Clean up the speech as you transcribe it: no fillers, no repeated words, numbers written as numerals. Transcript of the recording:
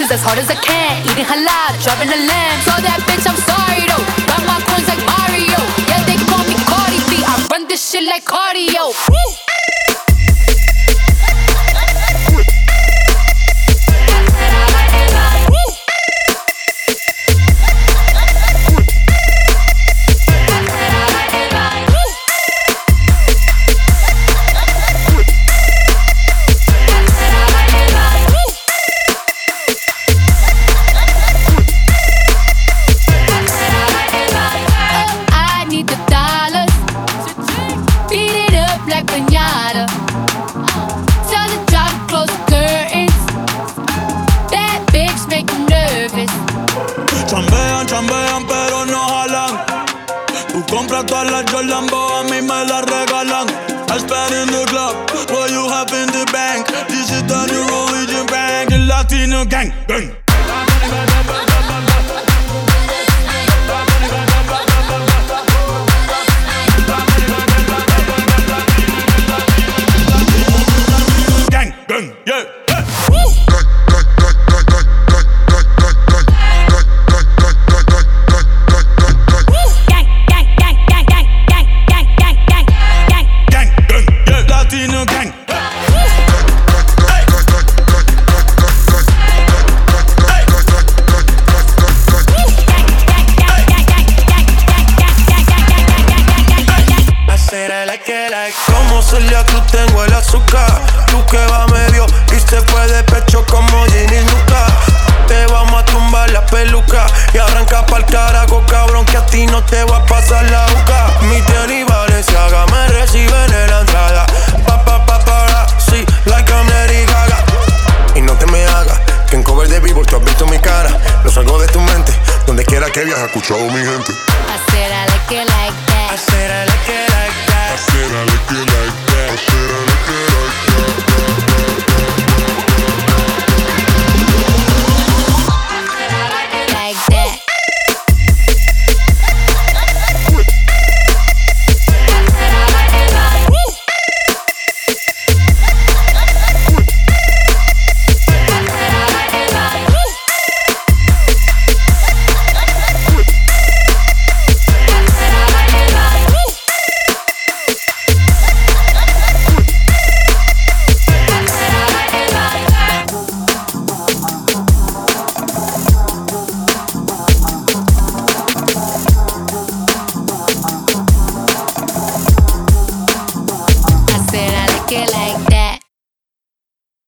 Cause as hard as I can, eating halal, driving a lamb. So that bitch, I'm sorry though. Got my coins like Mario. Yeah, they call me Cardi B. I run this shit like cardio. Woo! Chambean pero no jalan. Tú compras todas las Jolambo, a mí me las regalan. I spend in the club, what you have in the bank. This is the new religion bank, the Latino gang, gang. Gang, gang, yeah. Como Celia Cruz tengo el azúcar. Tú que va medio y se fue de pecho como Ginny Luca. Te vamos a tumbar la peluca y arranca pa'l carajo, cabrón, que a ti no te va a pasar la boca. Mi tenis Balenciaga me reciben en la entrada. Sí, like I'm Lady Gaga. Y no te me hagas que en cover de Billboard tú has visto mi cara. Lo salgo de tu mente, donde quiera que viajes, escuchado mi gente. I said I like it like that. I said I like it like that. I said I like it like that.